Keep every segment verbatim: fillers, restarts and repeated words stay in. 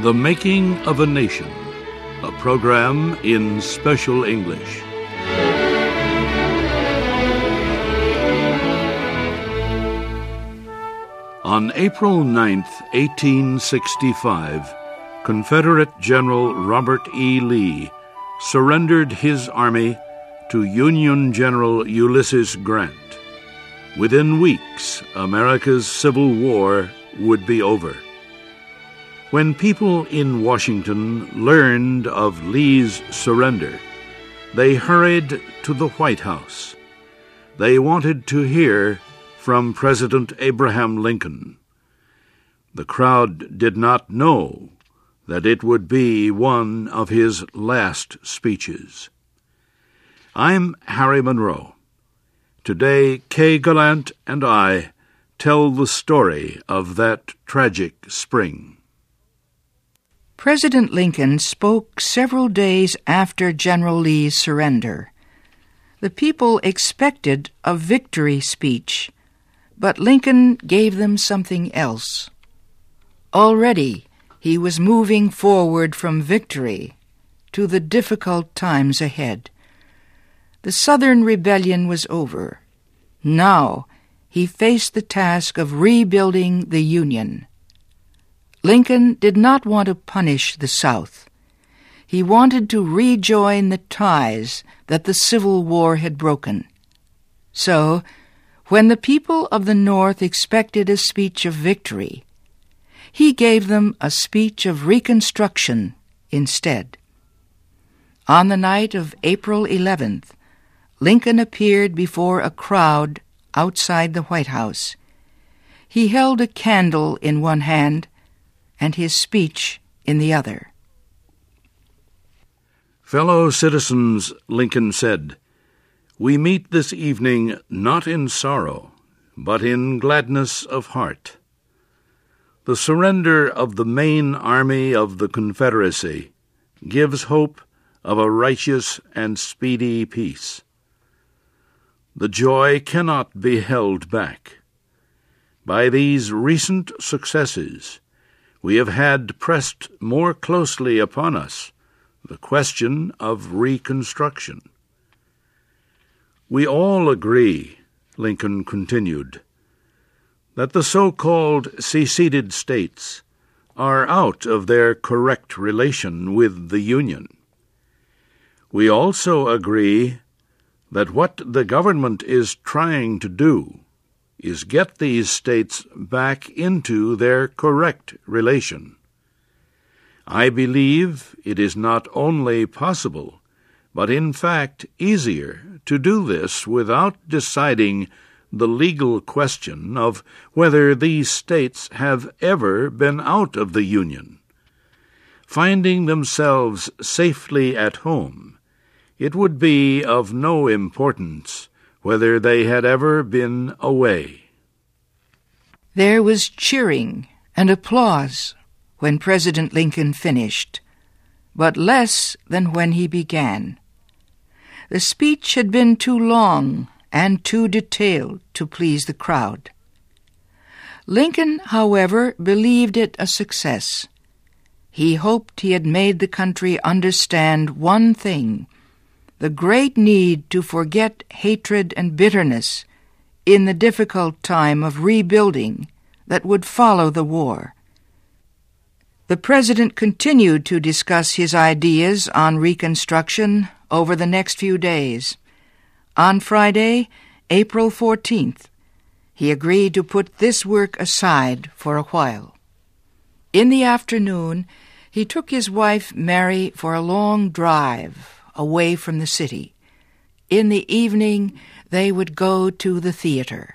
The Making of a Nation, a program in special English. On April ninth, eighteen sixty-five, Confederate General Robert E. Lee surrendered his army to Union General Ulysses Grant. Within weeks, America's Civil War would be over. When people in Washington learned of Lee's surrender, they hurried to the White House. They wanted to hear from President Abraham Lincoln. The crowd did not know that it would be one of his last speeches. I'm Harry Monroe. Today, Kay Gallant and I tell the story of that tragic spring. President Lincoln spoke several days after General Lee's surrender. The people expected a victory speech, but Lincoln gave them something else. Already he was moving forward from victory to the difficult times ahead. The Southern Rebellion was over. Now he faced the task of rebuilding the Union. Lincoln did not want to punish the South. He wanted to rejoin the ties that the Civil War had broken. So, when the people of the North expected a speech of victory, he gave them a speech of reconstruction instead. On the night of April eleventh, Lincoln appeared before a crowd outside the White House. He held a candle in one hand and his speech in the other. Fellow citizens, Lincoln said, we meet this evening not in sorrow, but in gladness of heart. The surrender of the main army of the Confederacy gives hope of a righteous and speedy peace. The joy cannot be held back. By these recent successes, we have had pressed more closely upon us the question of Reconstruction. We all agree, Lincoln continued, that the so-called seceded states are out of their correct relation with the Union. We also agree that what the government is trying to do is get these states back into their correct relation. I believe it is not only possible, but in fact easier to do this without deciding the legal question of whether these states have ever been out of the Union. Finding themselves safely at home, it would be of no importance whether they had ever been away. There was cheering and applause when President Lincoln finished, but less than when he began. The speech had been too long and too detailed to please the crowd. Lincoln, however, believed it a success. He hoped he had made the country understand one thing: the great need to forget hatred and bitterness in the difficult time of rebuilding that would follow the war. The President continued to discuss his ideas on Reconstruction over the next few days. On Friday, April fourteenth, he agreed to put this work aside for a while. In the afternoon, he took his wife Mary for a long drive away from the city. In the evening, they would go to the theater.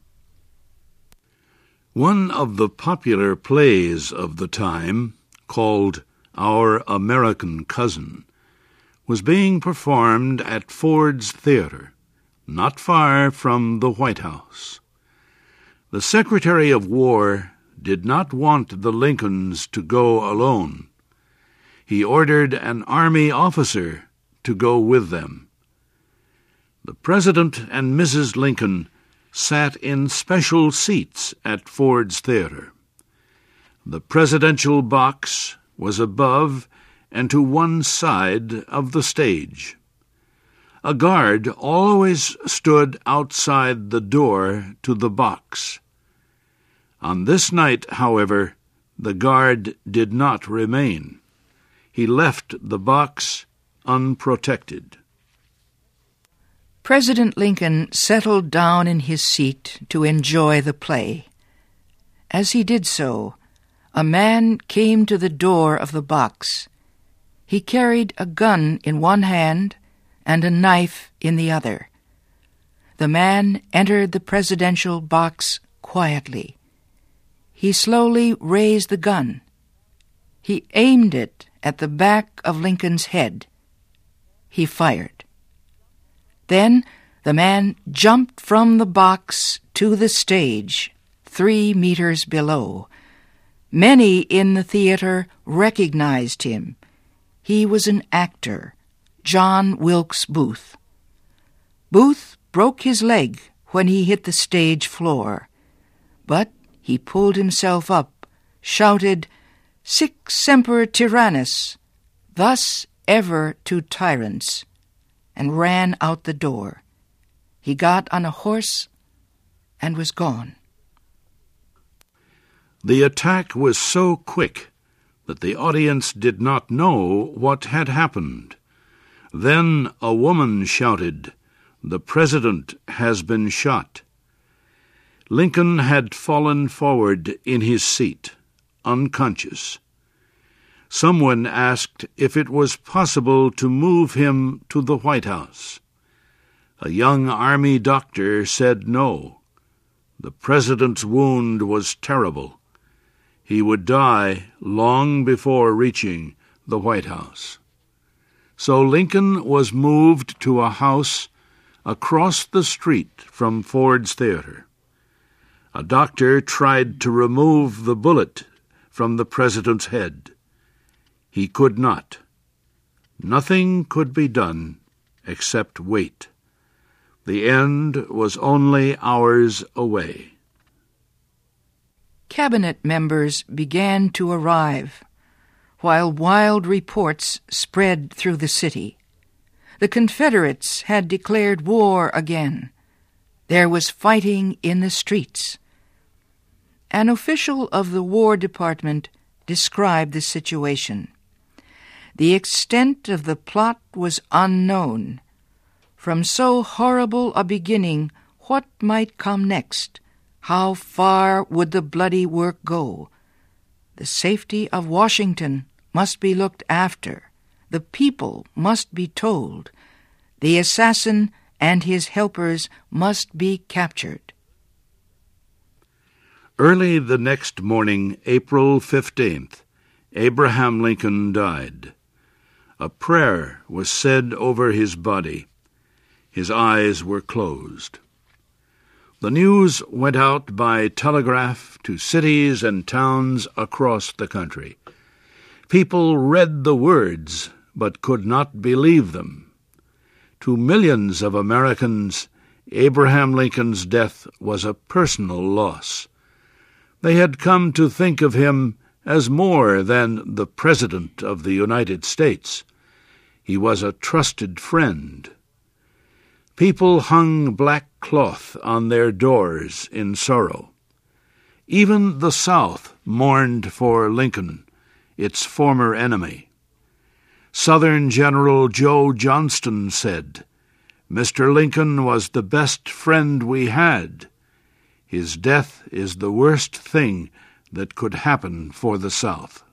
One of the popular plays of the time, called Our American Cousin, was being performed at Ford's Theater, not far from the White House. The Secretary of War did not want the Lincolns to go alone. He ordered an Army officer to go with them. The President and Missus Lincoln sat in special seats at Ford's Theater. The presidential box was above and to one side of the stage. A guard always stood outside the door to the box. On this night, however, the guard did not remain. He left the box unprotected. President Lincoln settled down in his seat to enjoy the play. As he did so, a man came to the door of the box. He carried a gun in one hand and a knife in the other. The man entered the presidential box quietly. He slowly raised the gun. He aimed it at the back of Lincoln's head. He fired. Then the man jumped from the box to the stage, three meters below. Many in the theater recognized him. He was an actor, John Wilkes Booth. Booth broke his leg when he hit the stage floor, but he pulled himself up, shouted, "Sic semper tyrannis," thus ever to tyrants, and ran out the door. He got on a horse and was gone. The attack was so quick that the audience did not know what had happened. Then a woman shouted, "The president has been shot." Lincoln had fallen forward in his seat, unconscious. Someone asked if it was possible to move him to the White House. A young Army doctor said no. The president's wound was terrible. He would die long before reaching the White House. So Lincoln was moved to a house across the street from Ford's Theater. A doctor tried to remove the bullet from the president's head. He could not. Nothing could be done except wait. The end was only hours away. Cabinet members began to arrive, while wild reports spread through the city. The Confederates had declared war again. There was fighting in the streets. An official of the War Department described the situation. The extent of the plot was unknown. From so horrible a beginning, what might come next? How far would the bloody work go? The safety of Washington must be looked after. The people must be told. The assassin and his helpers must be captured. Early the next morning, April fifteenth, Abraham Lincoln died. A prayer was said over his body. His eyes were closed. The news went out by telegraph to cities and towns across the country. People read the words, but could not believe them. To millions of Americans, Abraham Lincoln's death was a personal loss. They had come to think of him as more than the President of the United States. He was a trusted friend. People hung black cloth on their doors in sorrow. Even the South mourned for Lincoln, its former enemy. Southern General Joe Johnston said, "Mister Lincoln was the best friend we had. His death is the worst thing that could happen for the South."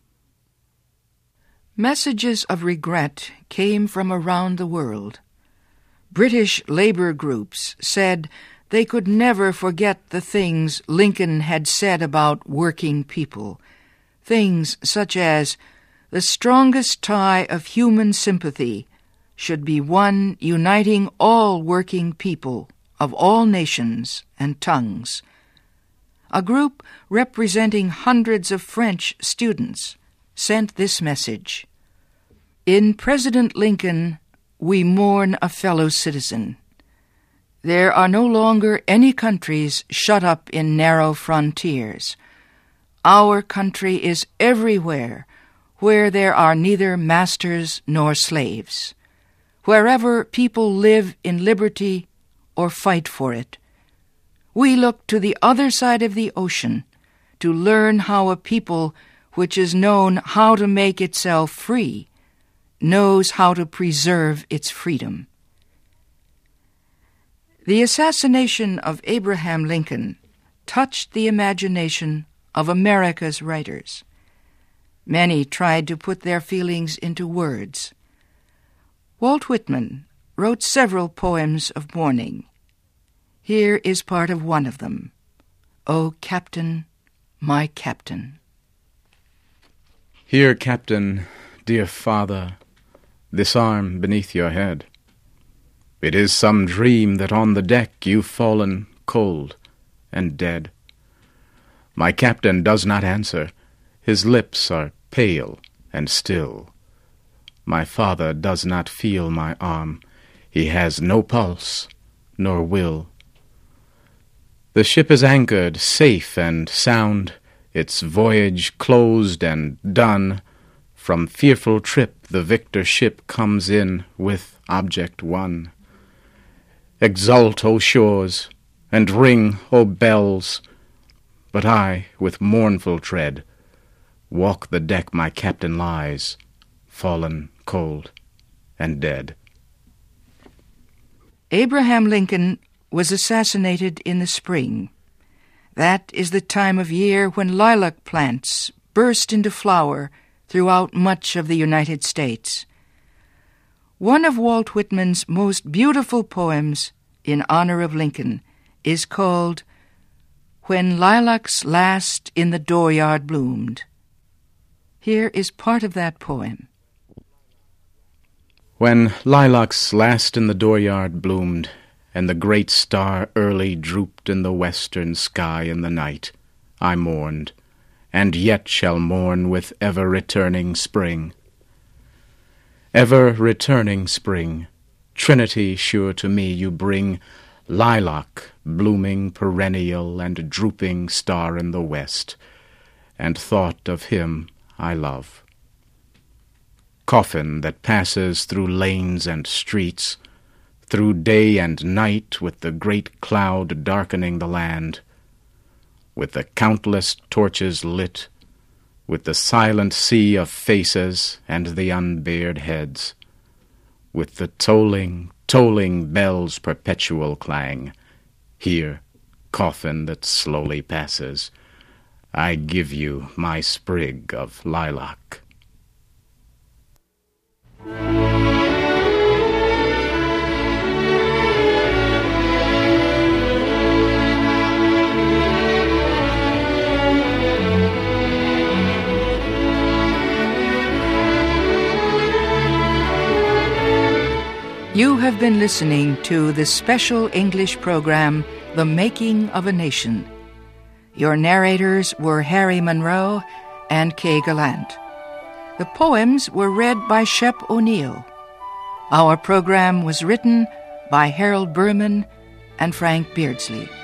Messages of regret came from around the world. British labor groups said they could never forget the things Lincoln had said about working people, things such as the strongest tie of human sympathy should be one uniting all working people of all nations and tongues. A group representing hundreds of French students sent this message: "In President Lincoln, we mourn a fellow citizen. There are no longer any countries shut up in narrow frontiers. Our country is everywhere where there are neither masters nor slaves, wherever people live in liberty or fight for it. We look to the other side of the ocean to learn how a people which is known how to make itself free knows how to preserve its freedom. The assassination of Abraham Lincoln touched the imagination of America's writers. Many tried to put their feelings into words. Walt Whitman wrote several poems of mourning. Here is part of one of them, "O Captain, my Captain." Here, Captain, dear father, this arm beneath your head. It is some dream that on the deck you've fallen cold and dead. My captain does not answer. His lips are pale and still. My father does not feel my arm. He has no pulse nor will. The ship is anchored safe and sound, its voyage closed and done. From fearful trip the victor ship comes in with object won. Exult, O shores, and ring, O bells, but I, with mournful tread, walk the deck my captain lies, fallen cold and dead. Abraham Lincoln was assassinated in the spring. That is the time of year when lilac plants burst into flower throughout much of the United States. One of Walt Whitman's most beautiful poems in honor of Lincoln is called "When Lilacs Last in the Dooryard Bloomed." Here is part of that poem. When lilacs last in the dooryard bloomed, and the great star early drooped in the western sky in the night, I mourned, and yet shall mourn with ever-returning spring. Ever-returning spring, Trinity sure to me you bring, lilac, blooming perennial and drooping star in the west, and thought of him I love. Coffin that passes through lanes and streets, through day and night with the great cloud darkening the land, with the countless torches lit, with the silent sea of faces and the unbared heads, with the tolling, tolling bells' perpetual clang. Here, coffin that slowly passes, I give you my sprig of lilac. You have been listening to the special English program, The Making of a Nation. Your narrators were Harry Monroe and Kay Gallant. The poems were read by Shep O'Neill. Our program was written by Harold Berman and Frank Beardsley.